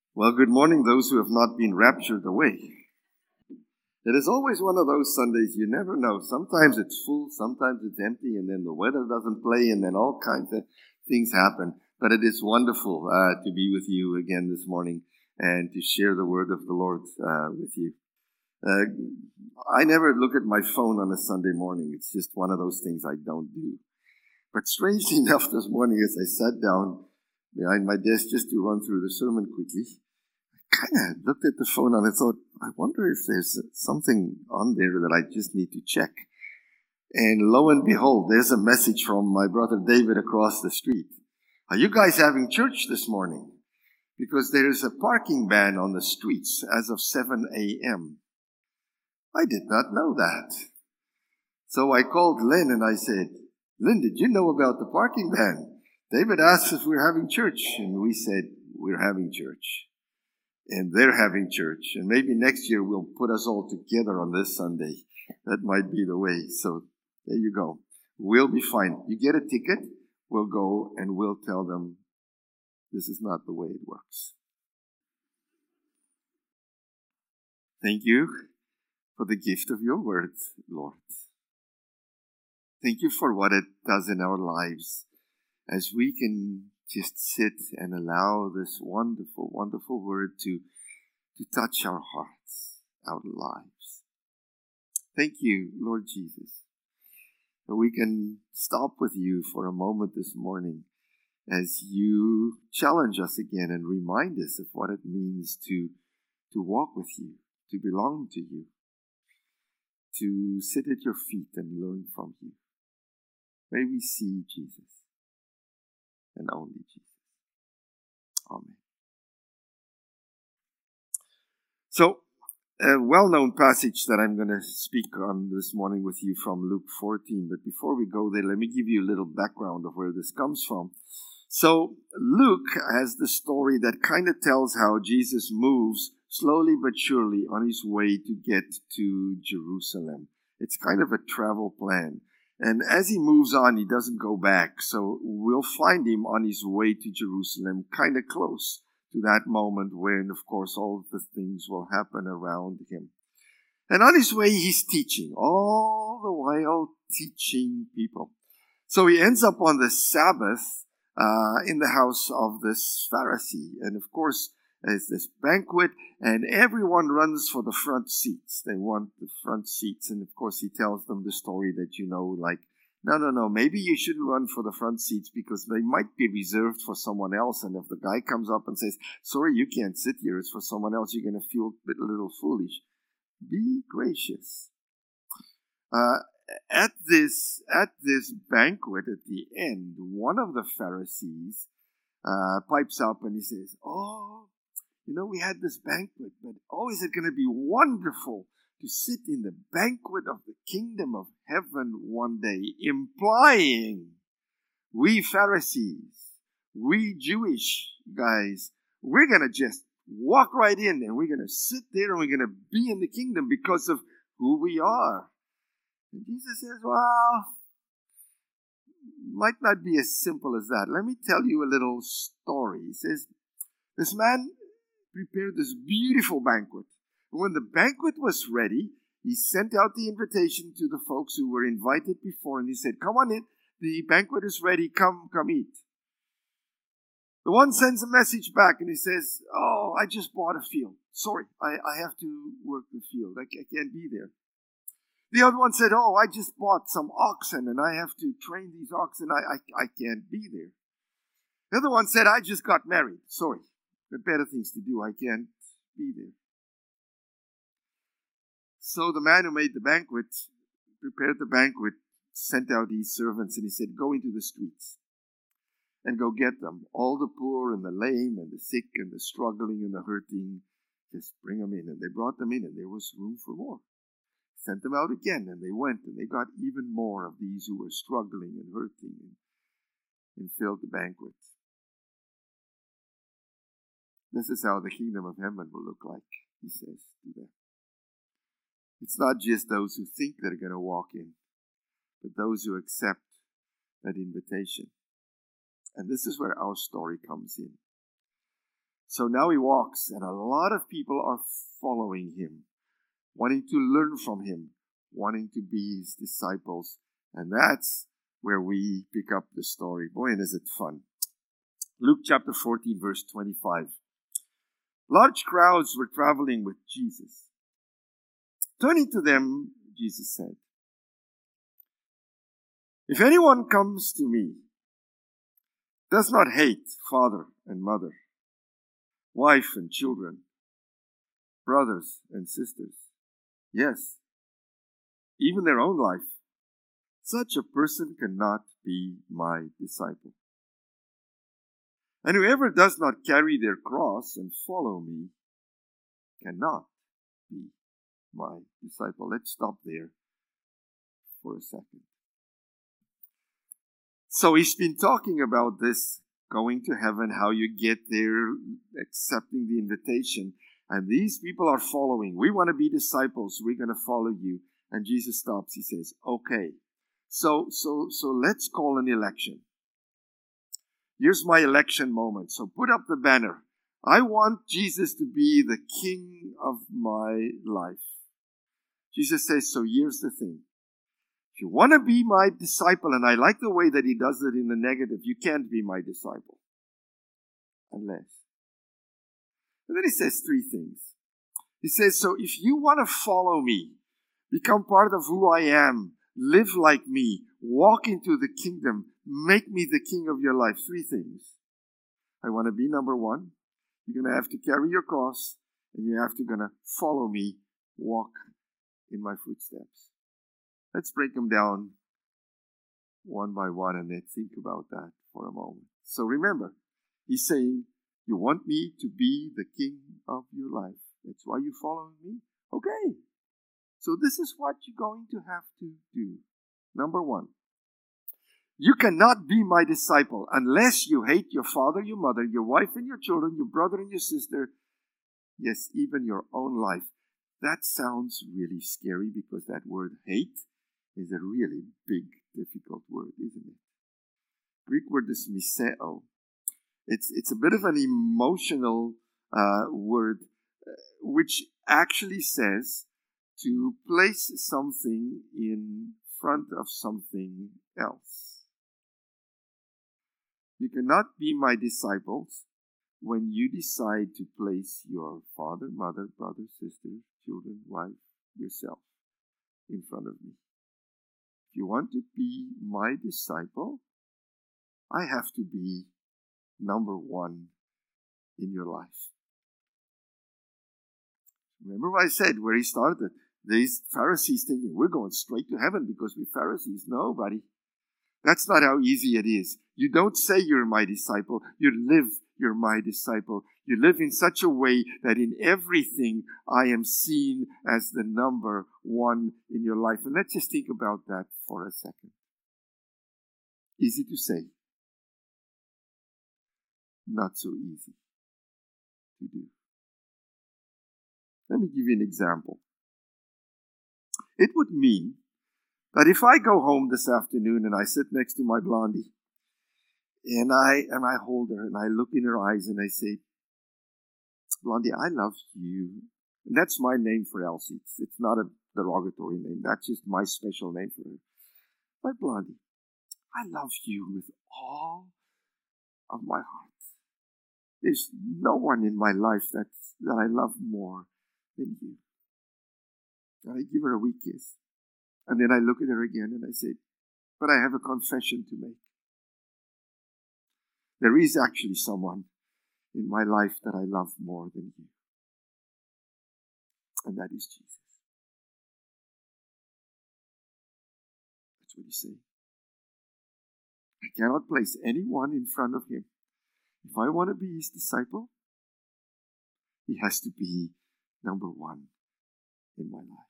Well, good morning, those who have not been raptured away. It is always one of those Sundays you never know. Sometimes it's full, sometimes it's empty, and then the weather doesn't play, and then all kinds of things happen. But it is wonderful to be with you again this morning and to share the word of the Lord with you. I never look at my phone on a Sunday morning. It's just one of those things I don't do. But strangely enough, this morning as I sat down behind my desk just to run through the sermon quickly, kind of looked at the phone and I thought, I wonder if there's something on there that I just need to check. And lo and behold, there's a message from my brother David across the street. Are you guys having church this morning? Because there is a parking ban on the streets as of 7 a.m. I did not know that. So I called Lynn and I said, Lynn, did you know about the parking ban? David asked if we're having church. And we said, we're having church. And they're having church. And maybe next year we'll put us all together on this Sunday. That might be the way. So there you go. We'll be fine. You get a ticket, we'll go and we'll tell them this is not the way it works. Thank you for the gift of your word, Lord. Thank you for what it does in our lives as we can just sit and allow this wonderful, wonderful word to touch our hearts, our lives. Thank you, Lord Jesus, that we can stop with you for a moment this morning as you challenge us again and remind us of what it means to walk with you, to belong to you, to sit at your feet and learn from you. May we see Jesus and only Jesus. Amen. So, a well-known passage that I'm going to speak on this morning with you from Luke 14. But before we go there, let me give you a little background of where this comes from. So, Luke has the story that kind of tells how Jesus moves slowly but surely on his way to get to Jerusalem. It's kind of a travel plan. And as he moves on, he doesn't go back. So we'll find him on his way to Jerusalem, kind of close to that moment when, of course, all the things will happen around him. And on his way, he's teaching, all the while teaching people. So he ends up on the Sabbath in the house of this Pharisee. And of course, there's this banquet, and everyone runs for the front seats. They want the front seats. And of course, he tells them the story that you know, like, no, maybe you shouldn't run for the front seats because they might be reserved for someone else. And if the guy comes up and says, sorry, you can't sit here, it's for someone else, you're going to feel a little foolish. Be gracious. At this banquet at the end, one of the Pharisees pipes up and he says, we had this banquet, but is it going to be wonderful to sit in the banquet of the kingdom of heaven one day, implying we Pharisees, we Jewish guys, we're going to just walk right in and we're going to sit there and we're going to be in the kingdom because of who we are. And Jesus says, well, might not be as simple as that. Let me tell you a little story. He says, this man prepared this beautiful banquet. And when the banquet was ready, he sent out the invitation to the folks who were invited before, and he said, come on in, the banquet is ready, come eat. The one sends a message back and he says, I just bought a field. Sorry, I have to work the field. I can't be there. The other one said, I just bought some oxen and I have to train these oxen. I can't be there. The other one said, I just got married. Sorry. There are better things to do. I can't be there. So the man who made the banquet, prepared the banquet, sent out his servants and he said, go into the streets and go get them. All the poor and the lame and the sick and the struggling and the hurting, just bring them in. And they brought them in and there was room for more. Sent them out again and they went and they got even more of these who were struggling and hurting and filled the banquet. This is how the kingdom of heaven will look like, he says to them. It's not just those who think they're going to walk in, but those who accept that invitation. And this is where our story comes in. So now he walks, and a lot of people are following him, wanting to learn from him, wanting to be his disciples. And that's where we pick up the story. Boy, and is it fun. Luke chapter 14, verse 25. Large crowds were traveling with Jesus. Turning to them, Jesus said, "If anyone comes to me, does not hate father and mother, wife and children, brothers and sisters, yes, even their own life, such a person cannot be my disciple. And whoever does not carry their cross and follow me cannot be my disciple." Let's stop there for a second. So he's been talking about this, going to heaven, how you get there, accepting the invitation. And these people are following. We want to be disciples. We're going to follow you. And Jesus stops. He says, okay, so let's call an election. Here's my election moment. So put up the banner. I want Jesus to be the king of my life. Jesus says, so here's the thing. If you want to be my disciple, and I like the way that he does it in the negative, you can't be my disciple. Unless. And then he says three things. He says, so if you want to follow me, become part of who I am, live like me, walk into the kingdom, make me the king of your life. Three things. I want to be number one. You're going to have to carry your cross, and you have to going to follow me, walk in my footsteps. Let's break them down one by one and let's think about that for a moment. So remember, he's saying, you want me to be the king of your life. That's why you're following me? Okay. So this is what you're going to have to do. Number one, you cannot be my disciple unless you hate your father, your mother, your wife and your children, your brother and your sister, yes, even your own life. That sounds really scary because that word hate is a really big, difficult word, isn't it? Greek word is miseo. It's a bit of an emotional word, which actually says to place something in front of something else. You cannot be my disciples when you decide to place your father, mother, brother, sister, children, wife, yourself in front of me. If you want to be my disciple, I have to be number one in your life. Remember what I said where he started? These Pharisees thinking, we're going straight to heaven because we're Pharisees. No, buddy. That's not how easy it is. You don't say you're my disciple. You live you're my disciple. You live in such a way that in everything I am seen as the number one in your life. And let's just think about that for a second. Easy to say. Not so easy to do. Let me give you an example. It would mean that if I go home this afternoon and I sit next to my blondie and I hold her and I look in her eyes and I say, Blondie, I love you. And that's my name for Elsie. It's not a derogatory name. That's just my special name for her. My Blondie, I love you with all of my heart. There's no one in my life that I love more than you. And I give her a wee kiss. And then I look at her again and I say, but I have a confession to make. There is actually someone in my life that I love more than you. And that is Jesus. That's what he's saying. I cannot place anyone in front of him. If I want to be his disciple, he has to be number one in my life.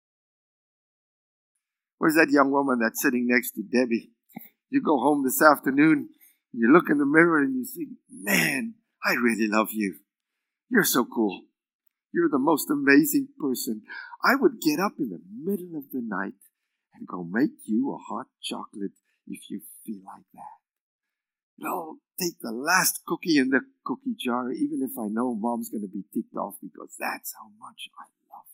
Where's that young woman that's sitting next to Debbie? You go home this afternoon, you look in the mirror and you think, man, I really love you. You're so cool. You're the most amazing person. I would get up in the middle of the night and go make you a hot chocolate if you feel like that. No, take the last cookie in the cookie jar, even if I know Mom's going to be ticked off, because that's how much I love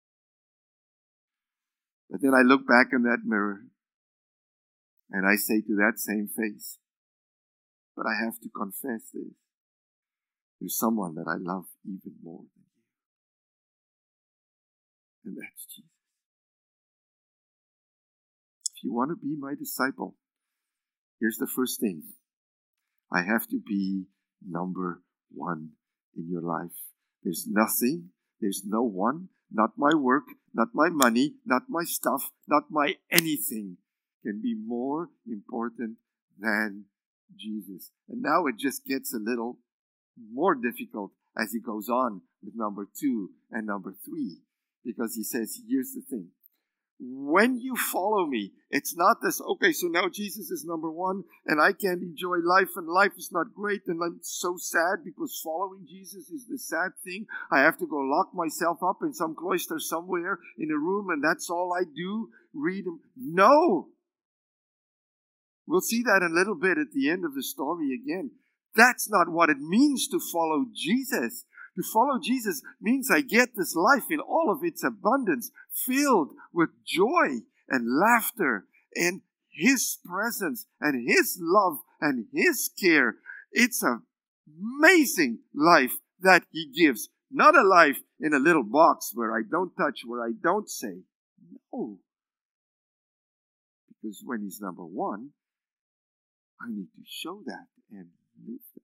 you. But then I look back in that mirror and I say to that same face, but I have to confess this. There's someone that I love even more than you. And that's Jesus. If you want to be my disciple, here's the first thing. I have to be number one in your life. There's nothing, there's no one, not my work, not my money, not my stuff, not my anything can be more important than Jesus. And now it just gets a little more difficult as he goes on with number 2 and number 3. Because he says, here's the thing. When you follow me, it's not this, okay, so now Jesus is number 1 and I can't enjoy life and life is not great and I'm so sad because following Jesus is the sad thing. I have to go lock myself up in some cloister somewhere in a room and that's all I do, read him. No! We'll see that in a little bit at the end of the story again. That's not what it means to follow Jesus. To follow Jesus means I get this life in all of its abundance, filled with joy and laughter and His presence and His love and His care. It's an amazing life that He gives. Not a life in a little box where I don't touch, where I don't say. No. Because when He's number 1, I need to show that and live that.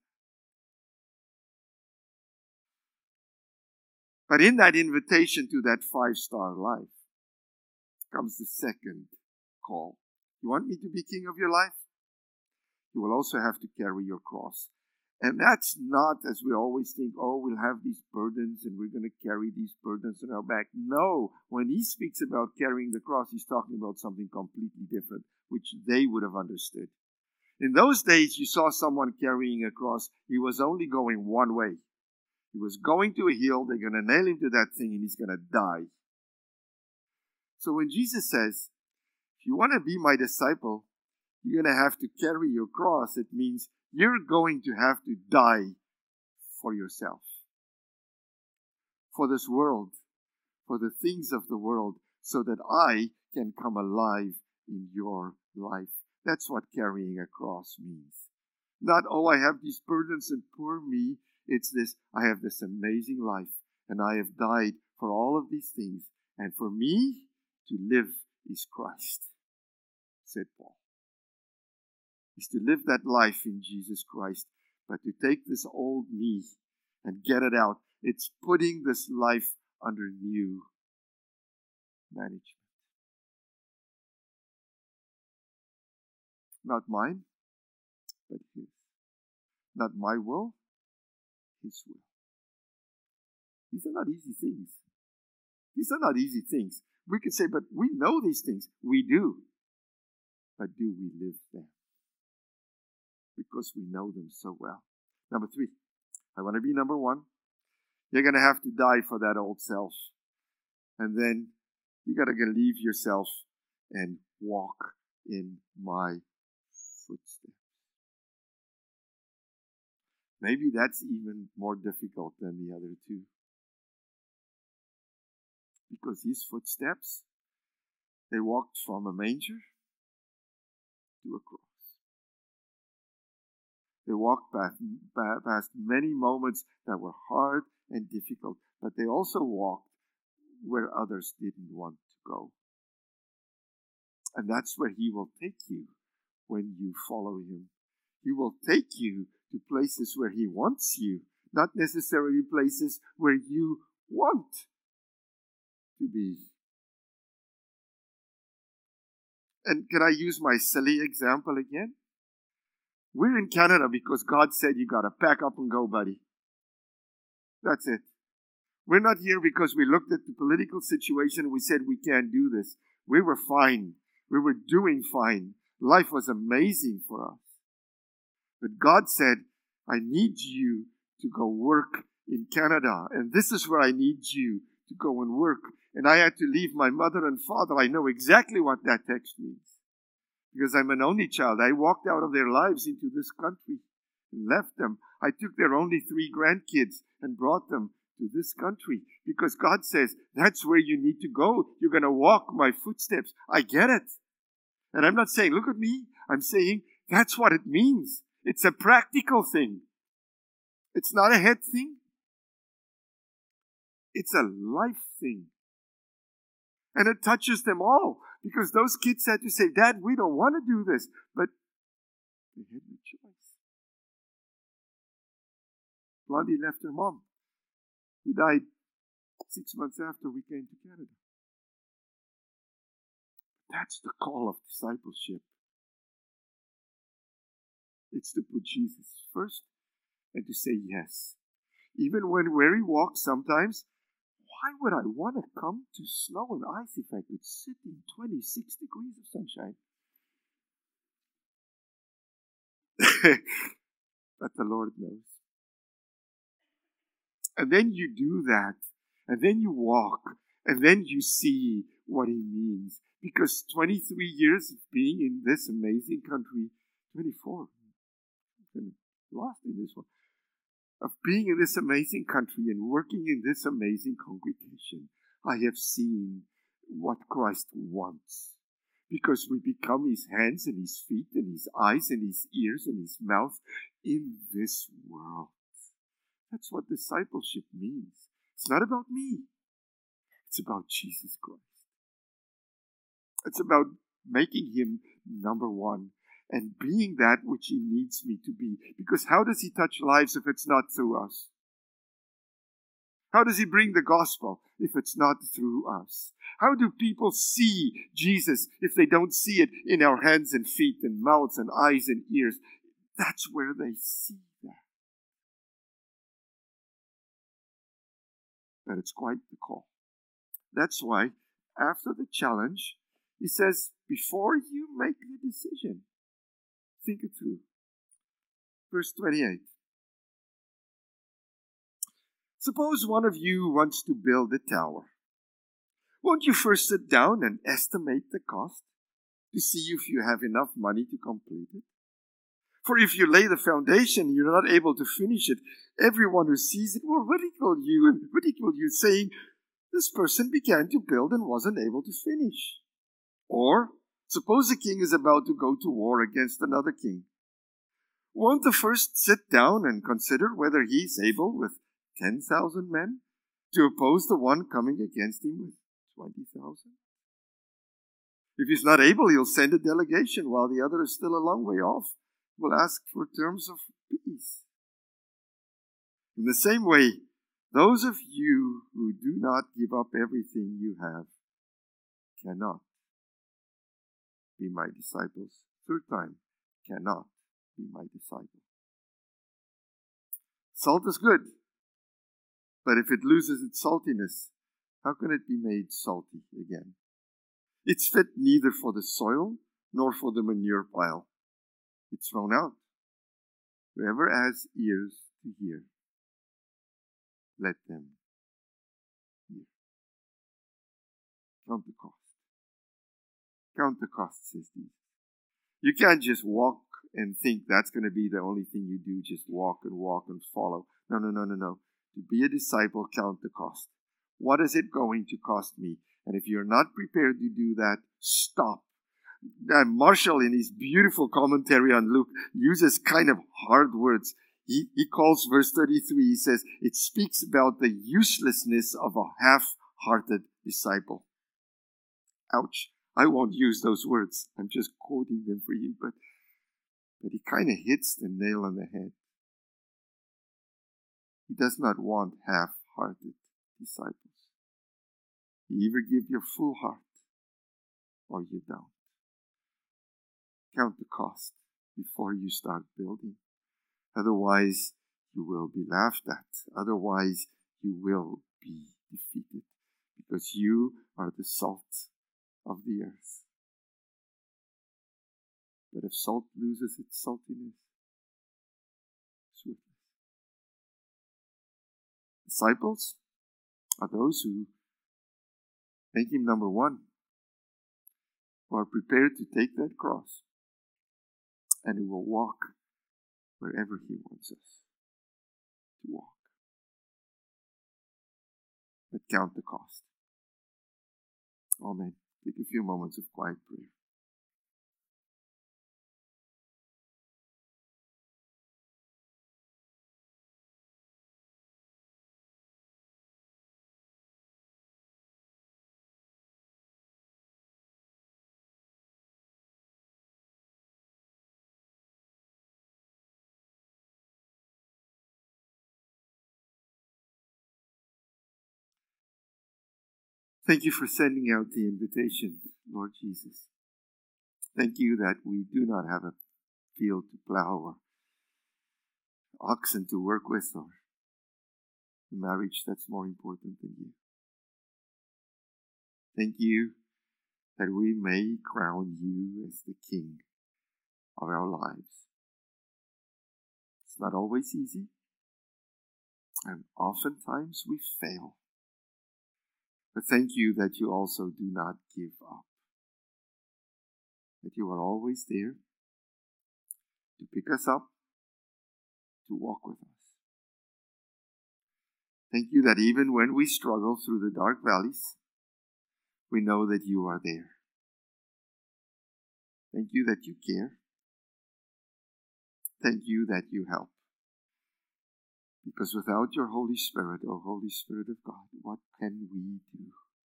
But in that invitation to that 5-star life comes the second call. You want me to be king of your life? You will also have to carry your cross. And that's not, as we always think, oh, we'll have these burdens and we're going to carry these burdens on our back. No, when he speaks about carrying the cross, he's talking about something completely different, which they would have understood. In those days, you saw someone carrying a cross. He was only going one way. He was going to a hill. They're going to nail him to that thing and he's going to die. So when Jesus says, if you want to be my disciple, you're going to have to carry your cross. It means you're going to have to die for yourself, for this world, for the things of the world, so that I can come alive in your life. That's what carrying a cross means. Not, oh, I have these burdens and poor me. It's this, I have this amazing life and I have died for all of these things. And for me, to live is Christ, said Paul. Is to live that life in Jesus Christ. But to take this old me and get it out, it's putting this life under new management. Not mine, but His. Not my will, His will. These are not easy things. These are not easy things. We can say, but we know these things. We do. But do we live them? Because we know them so well. Number 3, I want to be number 1. You're going to have to die for that old self. And then you got to leave yourself and walk in my footsteps. Maybe that's even more difficult than the other 2. Because His footsteps, they walked from a manger to a cross. They walked past many moments that were hard and difficult, but they also walked where others didn't want to go. And that's where He will take you when you follow Him. He will take you to places where He wants you, not necessarily places where you want to be. And can I use my silly example again? We're in Canada because God said you got to pack up and go, buddy. That's it. We're not here because we looked at the political situation and we said we can't do this. We were fine. We were doing fine. Life was amazing for us. But God said, I need you to go work in Canada. And this is where I need you to go and work. And I had to leave my mother and father. I know exactly what that text means. Because I'm an only child. I walked out of their lives into this country. and left them. I took their only 3 grandkids and brought them to this country because God says that's where you need to go. You're going to walk my footsteps. I get it. And I'm not saying, look at me. I'm saying that's what it means. It's a practical thing. It's not a head thing. It's a life thing. And it touches them all because those kids had to say, Dad, we don't want to do this. But they had no choice. Blondie left her mom, who died 6 months after we came to Canada. That's the call of discipleship. It's to put Jesus first and to say yes. Even when where he walks sometimes, why would I want to come to snow and ice if I could sit in 26 degrees of sunshine? But the Lord knows. And then you do that, and then you walk, and then you see what he means. Because 23 years of being in this amazing country, 24, I'm lost in this one, of being in this amazing country and working in this amazing congregation, I have seen what Christ wants. Because we become his hands and his feet and his eyes and his ears and his mouth in this world. That's what discipleship means. It's not about me. It's about Jesus Christ. It's about making him number one and being that which he needs me to be. Because how does he touch lives if it's not through us? How does he bring the gospel if it's not through us? How do people see Jesus if they don't see it in our hands and feet and mouths and eyes and ears? That's where they see that. But it's quite the call. That's why, after the challenge, he says, before you make the decision, think it through. Verse 28. Suppose one of you wants to build a tower. Won't you first sit down and estimate the cost to see if you have enough money to complete it? For if you lay the foundation and you're not able to finish it, everyone who sees it will ridicule you, saying, this person began to build and wasn't able to finish. Or, suppose a king is about to go to war against another king. Won't the first sit down and consider whether he is able with 10,000 men to oppose the one coming against him with 20,000? If he's not able, he'll send a delegation while the other is still a long way off. Will ask for terms of peace. In the same way, those of you who do not give up everything you have cannot be my disciples. Third time, cannot be my disciple. Salt is good, but if it loses its saltiness, how can it be made salty again? It's fit neither for the soil nor for the manure pile. It's thrown out. Whoever has ears to hear, let them hear. Count the cost. Count the cost, says Jesus. You can't just walk and think that's going to be the only thing you do, just walk and follow. No. To be a disciple, count the cost. What is it going to cost me? And if you're not prepared to do that, stop. Marshall, in his beautiful commentary on Luke, uses kind of hard words. He calls verse 33, he says, it speaks about the uselessness of a half-hearted disciple. Ouch. I won't use those words. I'm just quoting them for you, but he kind of hits the nail on the head. He does not want half-hearted disciples. You either give your full heart or you don't. Count the cost before you start building. Otherwise, you will be laughed at. Otherwise, you will be defeated because you are the salt of the earth. But if salt loses its saltiness, it's worthless. Disciples are those who make him number one, who are prepared to take that cross and who will walk wherever He wants us to walk. But count the cost. Amen. Take a few moments of quiet prayer. Thank you for sending out the invitation, Lord Jesus. Thank you that we do not have a field to plow or oxen to work with or a marriage that's more important than you. Thank you that we may crown you as the King of our lives. It's not always easy, and oftentimes we fail. But thank you that you also do not give up, that you are always there to pick us up, to walk with us. Thank you that even when we struggle through the dark valleys, we know that you are there. Thank you that you care. Thank you that you help. Because without your Holy Spirit, O Holy Spirit of God, what can we do?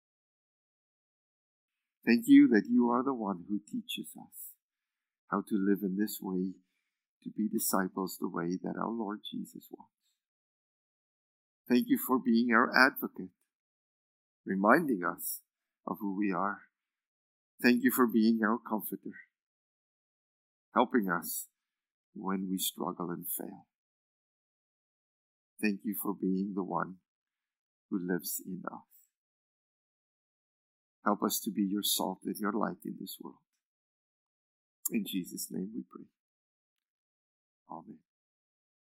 Thank you that you are the one who teaches us how to live in this way, to be disciples the way that our Lord Jesus wants. Thank you for being our advocate, reminding us of who we are. Thank you for being our comforter, helping us when we struggle and fail. Thank you for being the one who lives in us. Help us to be your salt and your light in this world. In Jesus' name we pray. Amen.